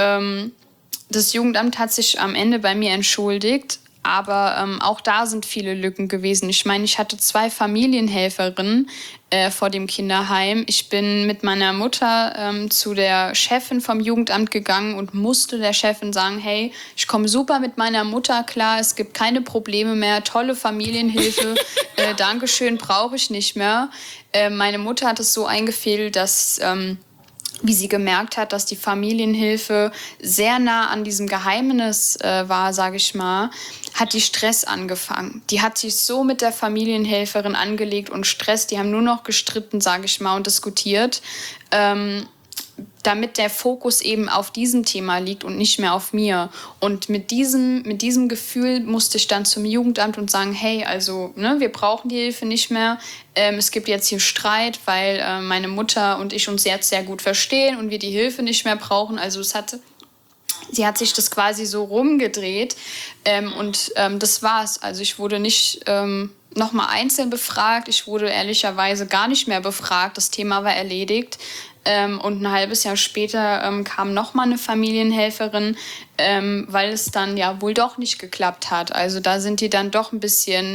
Das Jugendamt hat sich am Ende bei mir entschuldigt, aber auch da sind viele Lücken gewesen. Ich meine, ich hatte 2 Familienhelferinnen vor dem Kinderheim. Ich bin mit meiner Mutter zu der Chefin vom Jugendamt gegangen und musste der Chefin sagen, hey, ich komme super mit meiner Mutter klar, es gibt keine Probleme mehr, tolle Familienhilfe, Dankeschön, brauche ich nicht mehr. Meine Mutter hat es so eingefädelt, dass wie sie gemerkt hat, dass die Familienhilfe sehr nah an diesem Geheimnis war, sage ich mal, hat die Stress angefangen. Die hat sich so mit der Familienhelferin angelegt und Stress, die haben nur noch gestritten, sage ich mal, und diskutiert, damit der Fokus eben auf diesem Thema liegt und nicht mehr auf mir. Und mit diesem Gefühl musste ich dann zum Jugendamt und sagen, hey, also wir brauchen die Hilfe nicht mehr. Es gibt jetzt hier Streit, weil meine Mutter und ich uns jetzt sehr gut verstehen und wir die Hilfe nicht mehr brauchen. Also sie hat sich das quasi so rumgedreht und das war's. Also ich wurde nicht nochmal einzeln befragt. Ich wurde ehrlicherweise gar nicht mehr befragt. Das Thema war erledigt. Und ein halbes Jahr später kam nochmal eine Familienhelferin, weil es dann ja wohl doch nicht geklappt hat. Also da sind die dann doch ein bisschen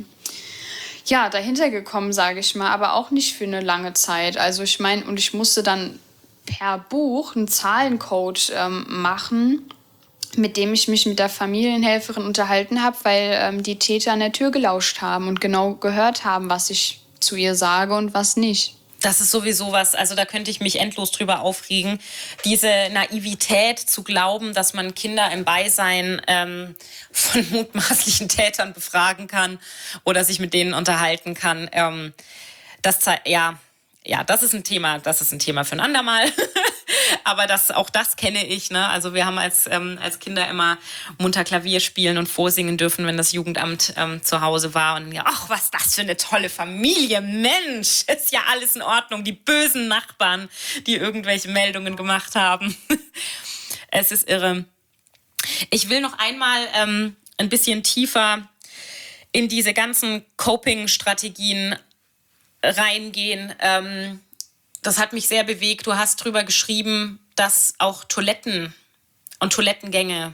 dahinter gekommen, sage ich mal, aber auch nicht für eine lange Zeit. Also ich meine, und ich musste dann per Buch einen Zahlencode machen, mit dem ich mich mit der Familienhelferin unterhalten habe, weil die Täter an der Tür gelauscht haben und genau gehört haben, was ich zu ihr sage und was nicht. Das ist sowieso was, also da könnte ich mich endlos drüber aufregen. Diese Naivität zu glauben, dass man Kinder im Beisein von mutmaßlichen Tätern befragen kann oder sich mit denen unterhalten kann, das ist ein Thema für ein andermal. Aber auch das kenne ich, ne? Also wir haben als Kinder immer munter Klavier spielen und vorsingen dürfen, wenn das Jugendamt zu Hause war. Und ja, ach, was das für eine tolle Familie, Mensch, ist ja alles in Ordnung. Die bösen Nachbarn, die irgendwelche Meldungen gemacht haben. Es ist irre. Ich will noch einmal ein bisschen tiefer in diese ganzen Coping-Strategien reingehen. Das hat mich sehr bewegt. Du hast drüber geschrieben, dass auch Toiletten und Toilettengänge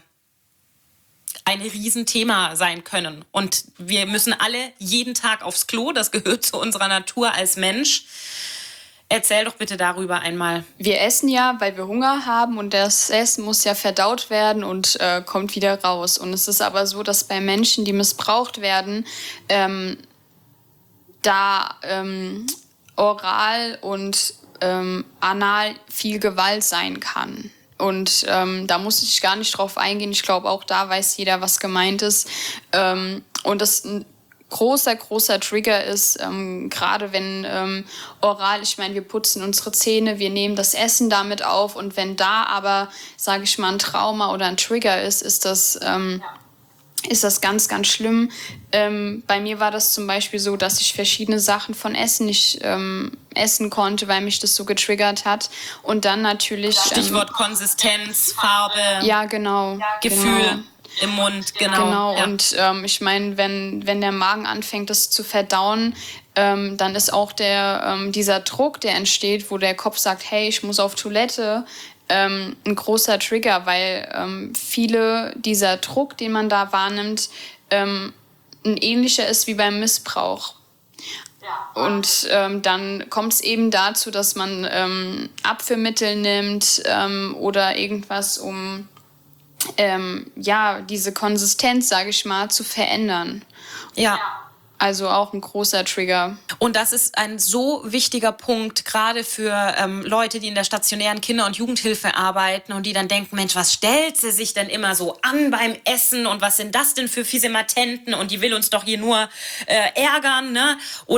ein Riesenthema sein können. Und wir müssen alle jeden Tag aufs Klo. Das gehört zu unserer Natur als Mensch. Erzähl doch bitte darüber einmal. Wir essen ja, weil wir Hunger haben und das Essen muss ja verdaut werden und kommt wieder raus. Und es ist aber so, dass bei Menschen, die missbraucht werden, oral und anal viel Gewalt sein kann. Und da muss ich gar nicht drauf eingehen. Ich glaube, auch da weiß jeder, was gemeint ist. Und das ein großer Trigger ist, gerade wenn oral, ich meine, wir putzen unsere Zähne, wir nehmen das Essen damit auf. Und wenn da aber, sage ich mal, ein Trauma oder ein Trigger ist das ganz schlimm. Bei mir war das zum Beispiel so, dass ich verschiedene Sachen von Essen nicht essen konnte, weil mich das so getriggert hat. Und dann natürlich... Stichwort Konsistenz, Farbe, ja, genau, Gefühl genau. im Mund, genau. Genau, ja. und ich meine, wenn der Magen anfängt, das zu verdauen, dann ist auch dieser Druck, der entsteht, wo der Kopf sagt, hey, ich muss auf Toilette, ein großer Trigger, weil dieser Druck, den man da wahrnimmt, ein ähnlicher ist wie beim Missbrauch. Und dann kommt es eben dazu, dass man Abführmittel nimmt oder irgendwas, um diese Konsistenz, sage ich mal, zu verändern. Ja. Also auch ein großer Trigger. Und das ist ein so wichtiger Punkt, gerade für Leute, die in der stationären Kinder- und Jugendhilfe arbeiten und die dann denken, Mensch, was stellt sie sich denn immer so an beim Essen und was sind das denn für fiese Matenten und die will uns doch hier nur ärgern, ne?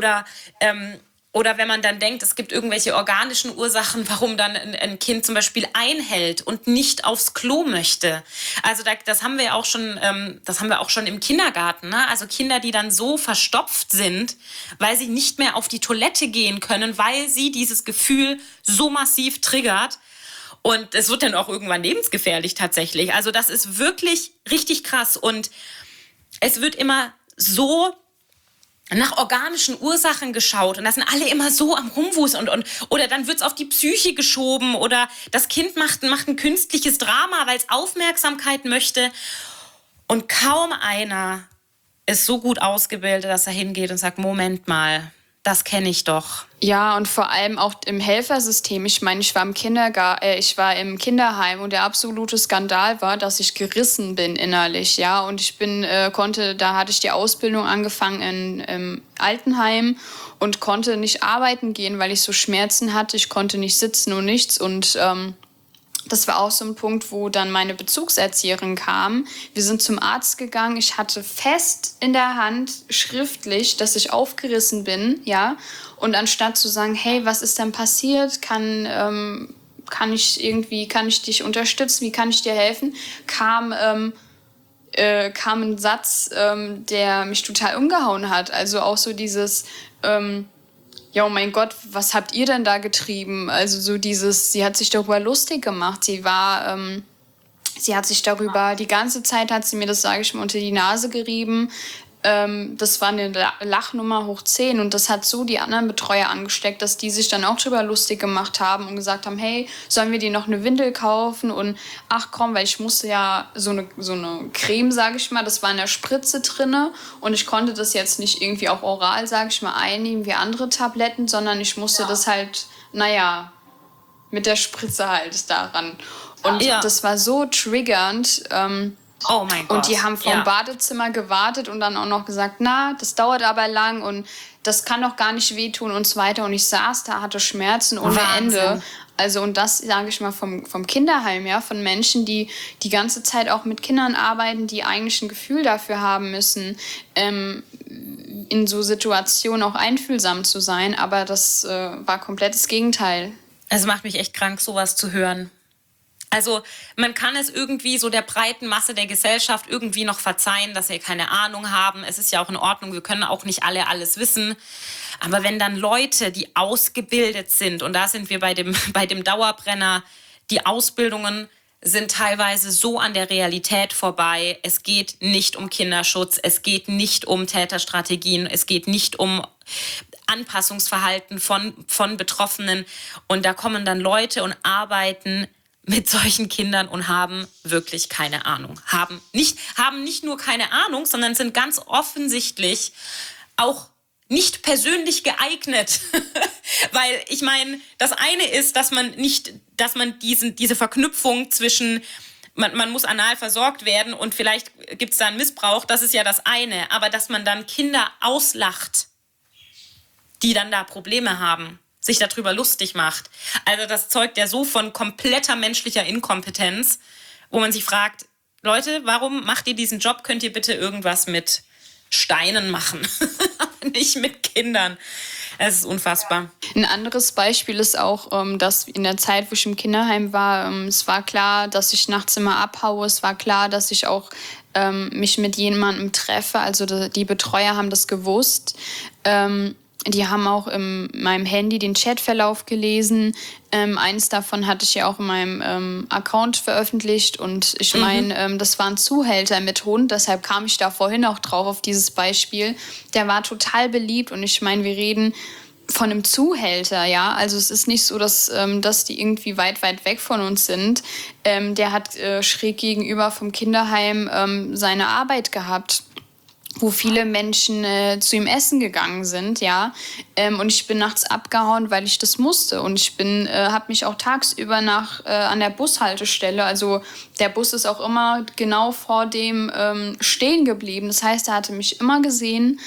Oder wenn man dann denkt, es gibt irgendwelche organischen Ursachen, warum dann ein Kind zum Beispiel einhält und nicht aufs Klo möchte. Also das haben wir auch schon im Kindergarten. Ne? Also Kinder, die dann so verstopft sind, weil sie nicht mehr auf die Toilette gehen können, weil sie dieses Gefühl so massiv triggert. Und es wird dann auch irgendwann lebensgefährlich tatsächlich. Also das ist wirklich richtig krass. Und es wird immer so nach organischen Ursachen geschaut und da sind alle immer so am Rumwuseln oder dann wird's auf die Psyche geschoben oder das Kind macht ein künstliches Drama, weil es Aufmerksamkeit möchte und kaum einer ist so gut ausgebildet, dass er hingeht und sagt, Moment mal, das kenne ich doch. Ja, und vor allem auch im Helfersystem. Ich meine, ich war im Kinderheim und der absolute Skandal war, dass ich gerissen bin innerlich, ja. Und ich da hatte ich die Ausbildung angefangen im Altenheim und konnte nicht arbeiten gehen, weil ich so Schmerzen hatte. Ich konnte nicht sitzen und nichts und das war auch so ein Punkt, wo dann meine Bezugserzieherin kam. Wir sind zum Arzt gegangen. Ich hatte fest in der Hand schriftlich, dass ich aufgerissen bin, ja. Und anstatt zu sagen, hey, was ist denn passiert? Kann ich dich unterstützen? Wie kann ich dir helfen? Kam ein Satz, der mich total umgehauen hat. Also auch so dieses ja, oh mein Gott, was habt ihr denn da getrieben? Also so sie hat sich darüber lustig gemacht. Sie hat sich darüber, die ganze Zeit hat sie mir das, sage ich mal, unter die Nase gerieben. Das war eine Lachnummer hoch 10 und das hat so die anderen Betreuer angesteckt, dass die sich dann auch drüber lustig gemacht haben und gesagt haben, hey, sollen wir dir noch eine Windel kaufen? Und ach komm, weil ich musste ja so eine Creme, sage ich mal, das war in der Spritze drinne und ich konnte das jetzt nicht irgendwie auch oral, sage ich mal, einnehmen wie andere Tabletten, sondern ich musste das halt, mit der Spritze halt daran. Und das war so triggernd. Oh mein Gott. Und die haben vom Badezimmer gewartet und dann auch noch gesagt, das dauert aber lang und das kann doch gar nicht wehtun und so weiter. Und ich saß da, hatte Schmerzen ohne Ende. Also und das, sage ich mal, vom Kinderheim, ja, von Menschen, die die ganze Zeit auch mit Kindern arbeiten, die eigentlich ein Gefühl dafür haben müssen, in so Situationen auch einfühlsam zu sein. Aber das war komplett das Gegenteil. Es macht mich echt krank, sowas zu hören. Also man kann es irgendwie so der breiten Masse der Gesellschaft irgendwie noch verzeihen, dass sie keine Ahnung haben. Es ist ja auch in Ordnung, wir können auch nicht alle alles wissen. Aber wenn dann Leute, die ausgebildet sind, und da sind wir bei dem Dauerbrenner, die Ausbildungen sind teilweise so an der Realität vorbei. Es geht nicht um Kinderschutz, es geht nicht um Täterstrategien, es geht nicht um Anpassungsverhalten von Betroffenen. Und da kommen dann Leute und arbeiten mit solchen Kindern und haben wirklich keine Ahnung. Haben nicht nur keine Ahnung, sondern sind ganz offensichtlich auch nicht persönlich geeignet. Weil ich meine, das eine ist, dass man diese Verknüpfung zwischen man muss anal versorgt werden und vielleicht gibt es da einen Missbrauch, das ist ja das eine. Aber dass man dann Kinder auslacht, die dann da Probleme haben, sich darüber lustig macht. Also das zeugt ja so von kompletter menschlicher Inkompetenz, wo man sich fragt, Leute, warum macht ihr diesen Job? Könnt ihr bitte irgendwas mit Steinen machen, aber nicht mit Kindern. Es ist unfassbar. Ein anderes Beispiel ist auch, dass in der Zeit, wo ich im Kinderheim war, es war klar, dass ich nachts immer abhaue. Es war klar, dass ich auch mich mit jemandem treffe. Also die Betreuer haben das gewusst. Die haben auch in meinem Handy den Chatverlauf gelesen. Eins davon hatte ich ja auch in meinem Account veröffentlicht. Und ich meine, das war ein Zuhälter mit Hund. Deshalb kam ich da vorhin auch drauf auf dieses Beispiel. Der war total beliebt. Und ich meine, wir reden von einem Zuhälter, ja. Also es ist nicht so, dass die irgendwie weit, weit weg von uns sind. Der hat schräg gegenüber vom Kinderheim seine Arbeit gehabt, wo viele Menschen zu ihm essen gegangen sind, ja. Und ich bin nachts abgehauen, weil ich das musste. Und ich habe mich auch tagsüber an der Bushaltestelle, also der Bus ist auch immer genau vor dem stehen geblieben. Das heißt, er hatte mich immer gesehen.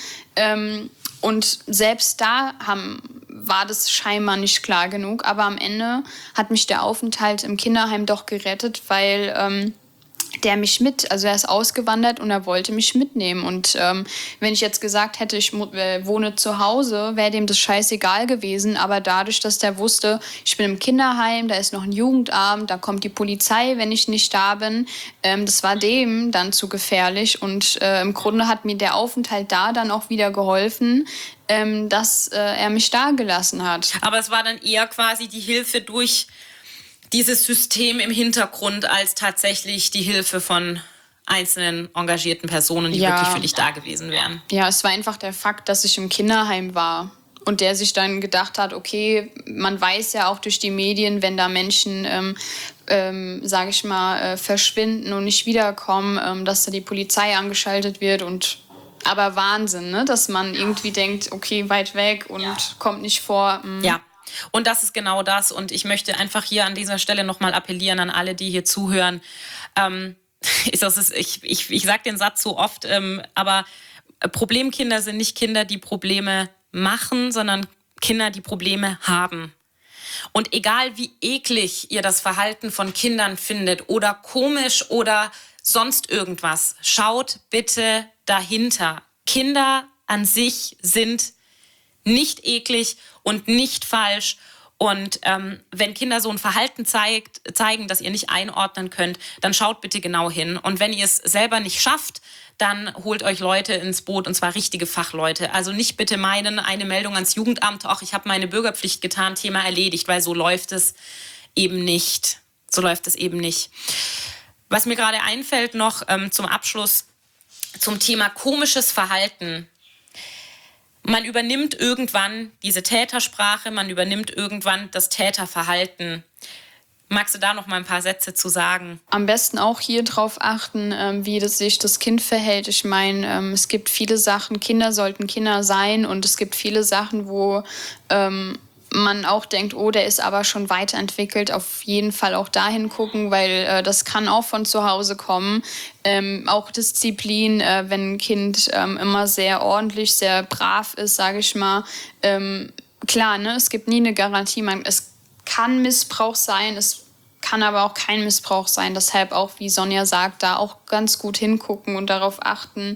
Und selbst da war das scheinbar nicht klar genug. Aber am Ende hat mich der Aufenthalt im Kinderheim doch gerettet, weil er ist ausgewandert und er wollte mich mitnehmen. Und wenn ich jetzt gesagt hätte, ich wohne zu Hause, wäre dem das scheißegal gewesen. Aber dadurch, dass der wusste, ich bin im Kinderheim, da ist noch ein Jugendabend, da kommt die Polizei, wenn ich nicht da bin, das war dem dann zu gefährlich. Und im Grunde hat mir der Aufenthalt da dann auch wieder geholfen, dass er mich da gelassen hat. Aber es war dann eher quasi die Hilfe durch dieses System im Hintergrund als tatsächlich die Hilfe von einzelnen engagierten Personen, die wirklich für dich da gewesen wären. Ja, es war einfach der Fakt, dass ich im Kinderheim war und der sich dann gedacht hat, okay, man weiß ja auch durch die Medien, wenn da Menschen, sage ich mal, verschwinden und nicht wiederkommen, dass da die Polizei angeschaltet wird aber Wahnsinn, ne? Dass man irgendwie denkt, okay, weit weg und kommt nicht vor. Ja. Und das ist genau das. Und ich möchte einfach hier an dieser Stelle nochmal appellieren an alle, die hier zuhören. Ich sage den Satz so oft, aber Problemkinder sind nicht Kinder, die Probleme machen, sondern Kinder, die Probleme haben. Und egal wie eklig ihr das Verhalten von Kindern findet oder komisch oder sonst irgendwas, schaut bitte dahinter. Kinder an sich sind nicht eklig und nicht falsch. Und wenn Kinder so ein Verhalten zeigen, das ihr nicht einordnen könnt, dann schaut bitte genau hin. Und wenn ihr es selber nicht schafft, dann holt euch Leute ins Boot, und zwar richtige Fachleute. Also nicht bitte meinen, eine Meldung ans Jugendamt, ach, ich habe meine Bürgerpflicht getan, Thema erledigt, weil so läuft es eben nicht. So läuft es eben nicht. Was mir gerade einfällt noch zum Abschluss zum Thema komisches Verhalten. Man übernimmt irgendwann diese Tätersprache, man übernimmt irgendwann das Täterverhalten. Magst du da noch mal ein paar Sätze zu sagen? Am besten auch hier drauf achten, wie sich das Kind verhält. Ich meine, es gibt viele Sachen, Kinder sollten Kinder sein, und es gibt viele Sachen, wo man auch denkt, oh, der ist aber schon weiterentwickelt. Auf jeden Fall auch dahin gucken, weil das kann auch von zu Hause kommen. Auch Disziplin, wenn ein Kind immer sehr ordentlich, sehr brav ist, sage ich mal. Klar, ne, es gibt nie eine Garantie. Es kann Missbrauch sein, es kann aber auch kein Missbrauch sein. Deshalb auch, wie Sonja sagt, da auch ganz gut hingucken und darauf achten,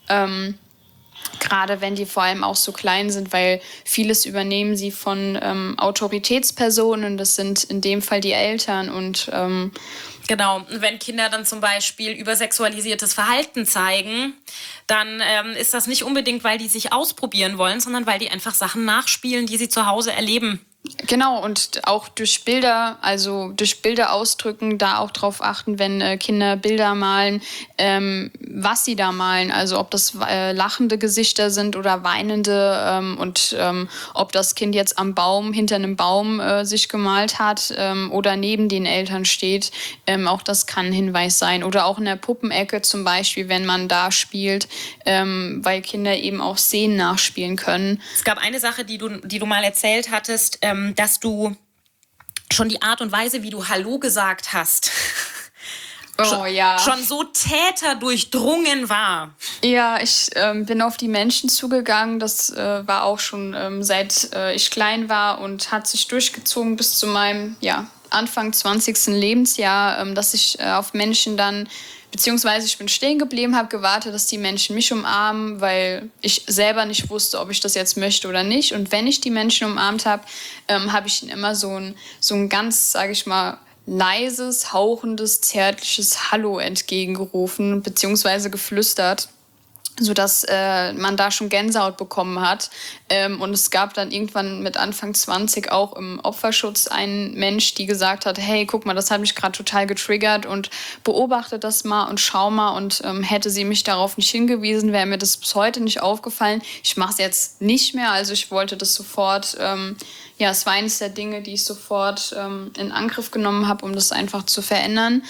gerade wenn die vor allem auch so klein sind, weil vieles übernehmen sie von Autoritätspersonen. Das sind in dem Fall die Eltern. Und genau, wenn Kinder dann zum Beispiel übersexualisiertes Verhalten zeigen, dann ist das nicht unbedingt, weil die sich ausprobieren wollen, sondern weil die einfach Sachen nachspielen, die sie zu Hause erleben. Genau, und auch durch Bilder, also durch Bilder ausdrücken, da auch drauf achten, wenn Kinder Bilder malen, was sie da malen. Also ob das lachende Gesichter sind oder weinende und ob das Kind jetzt am Baum, hinter einem Baum sich gemalt hat oder neben den Eltern steht. Auch das kann ein Hinweis sein. Oder auch in der Puppenecke zum Beispiel, wenn man da spielt, weil Kinder eben auch Szenen nachspielen können. Es gab eine Sache, die du mal erzählt hattest, dass du schon die Art und Weise, wie du Hallo gesagt hast, schon so täterdurchdrungen war. Ja, ich bin auf die Menschen zugegangen. Das war auch schon seit ich klein war und hat sich durchgezogen bis zu meinem Anfang 20. Lebensjahr, dass ich auf Menschen dann, beziehungsweise ich bin stehen geblieben, habe gewartet, dass die Menschen mich umarmen, weil ich selber nicht wusste, ob ich das jetzt möchte oder nicht. Und wenn ich die Menschen umarmt habe, habe ich ihnen immer so ein ganz, sage ich mal, leises, hauchendes, zärtliches Hallo entgegengerufen, beziehungsweise geflüstert, sodass man da schon Gänsehaut bekommen hat. Und es gab dann irgendwann mit Anfang 20 auch im Opferschutz einen Mensch, die gesagt hat, hey, guck mal, das hat mich gerade total getriggert und beobachte das mal und schau mal. Und hätte sie mich darauf nicht hingewiesen, wäre mir das bis heute nicht aufgefallen. Ich mache es jetzt nicht mehr, also ich wollte das sofort, es war eines der Dinge, die ich sofort in Angriff genommen habe, um das einfach zu verändern.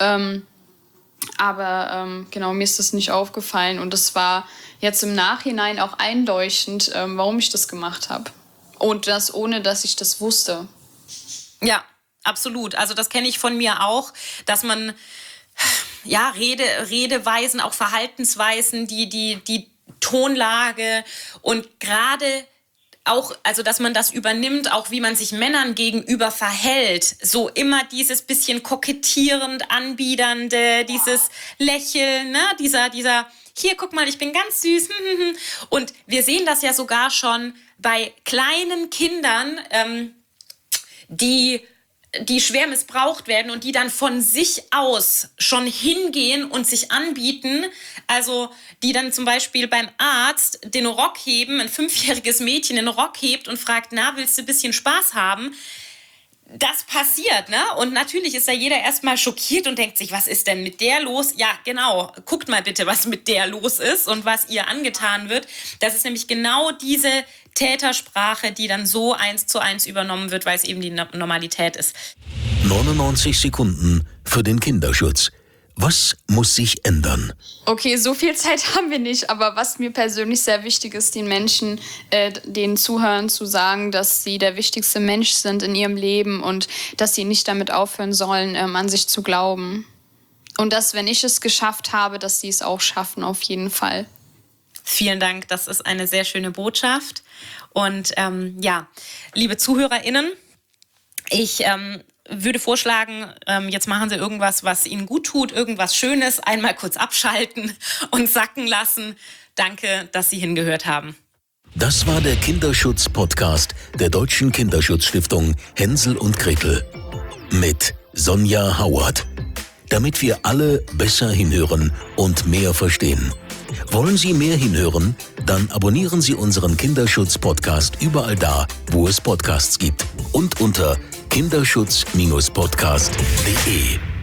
Aber mir ist das nicht aufgefallen und es war jetzt im Nachhinein auch einleuchtend, warum ich das gemacht habe. Und das ohne, dass ich das wusste. Ja, absolut. Also das kenne ich von mir auch, dass man Redeweisen, auch Verhaltensweisen, die Tonlage und gerade auch, also dass man das übernimmt, auch wie man sich Männern gegenüber verhält. So immer dieses bisschen kokettierend, anbiedernde, dieses Lächeln, ne? Dieser, hier, guck mal, ich bin ganz süß. Und wir sehen das ja sogar schon bei kleinen Kindern, die schwer missbraucht werden und die dann von sich aus schon hingehen und sich anbieten, also die dann zum Beispiel beim Arzt den Rock heben, ein 5-jähriges Mädchen den Rock hebt und fragt, na, willst du ein bisschen Spaß haben? Das passiert, ne? Und natürlich ist da jeder erstmal schockiert und denkt sich, was ist denn mit der los? Ja, genau, guckt mal bitte, was mit der los ist und was ihr angetan wird. Das ist nämlich genau diese Tätersprache, die dann so 1:1 übernommen wird, weil es eben die Normalität ist. 99 Sekunden für den Kinderschutz. Was muss sich ändern? Okay, so viel Zeit haben wir nicht, aber was mir persönlich sehr wichtig ist, den Menschen, den Zuhörern zu sagen, dass sie der wichtigste Mensch sind in ihrem Leben und dass sie nicht damit aufhören sollen, an sich zu glauben. Und dass, wenn ich es geschafft habe, dass sie es auch schaffen, auf jeden Fall. Vielen Dank, das ist eine sehr schöne Botschaft. Und liebe ZuhörerInnen, ich würde vorschlagen, jetzt machen Sie irgendwas, was Ihnen gut tut, irgendwas Schönes, einmal kurz abschalten und sacken lassen. Danke, dass Sie hingehört haben. Das war der Kinderschutz-Podcast der Deutschen Kinderschutzstiftung Hänsel und Gretel mit Sonja Hauert. Damit wir alle besser hinhören und mehr verstehen. Wollen Sie mehr hinhören? Dann abonnieren Sie unseren Kinderschutz-Podcast überall da, wo es Podcasts gibt und unter kinderschutz-podcast.de.